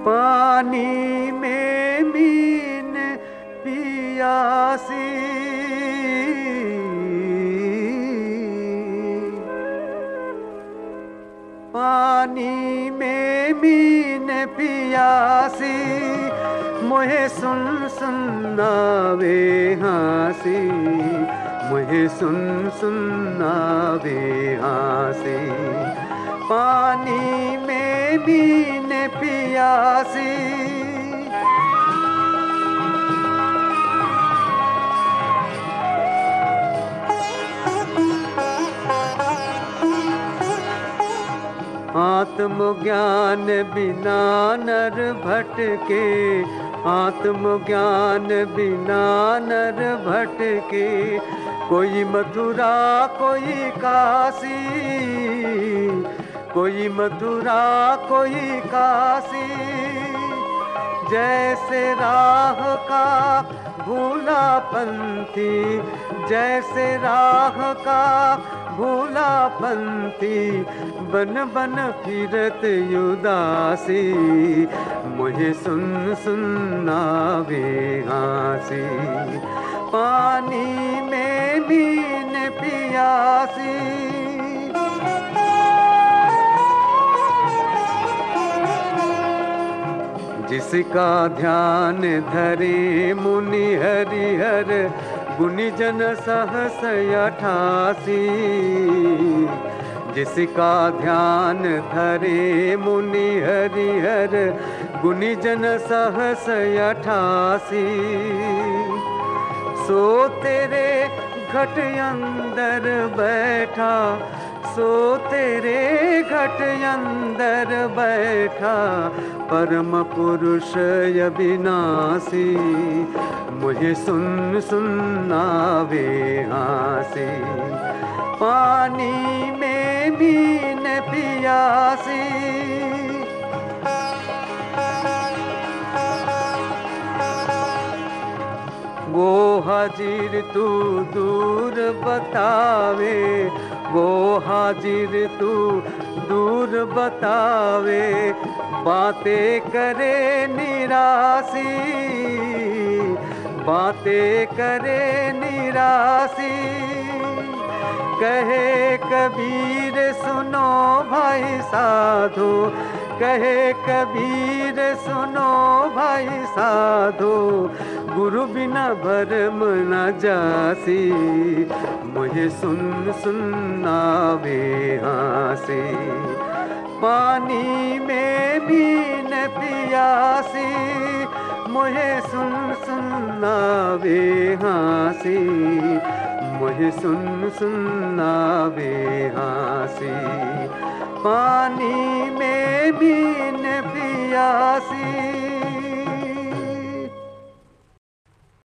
पानी में मीन पियासी, पानी में मीन पियासी, मोहे सुन सुनावे हाँसी, मोहे सुन सुनावे हाँसी। पानी में मीन पियासी, आत्मज्ञान बिना नर भटके, आत्मज्ञान बिना नर भटके। कोई मथुरा कोई काशी, कोई मथुरा कोई काशी। जैसे राह का भूला पंथी, जैसे राह का भूला पंथी, बन बन फिरत उदासी, मुझे सुन सुनावे हाँसी। पानी में मीन पियासी, जिसका ध्यान धरे मुनि हरिहर, गुणिजन सहस 88। जिसका ध्यान धरे मुनि हरिहर, गुणिजन सहस 88। सो तेरे घट अंदर बैठा, सो तेरे घट अंदर बैठा, परम पुरुष अविनाशी। मुझे सुन सुनावे हाँसी, पानी में मीन पियासी। वो हाजिर तू दूर बतावे, वो हाजिर तू दूर बतावे, बातें करे निरासी, बातें करे निरासी। कहे कबीर सुनो भाई साधु, कहे कबीर सुनो भाई साधु, गुरु बिना भरम न जासी। मुझे सुन सुनावे हाँसी, पानी में मीन पियासी। मुझे सुन सुनावे हाँसी, मुझे सुन सुनावे हाँसी। पानी में मीन पियासी।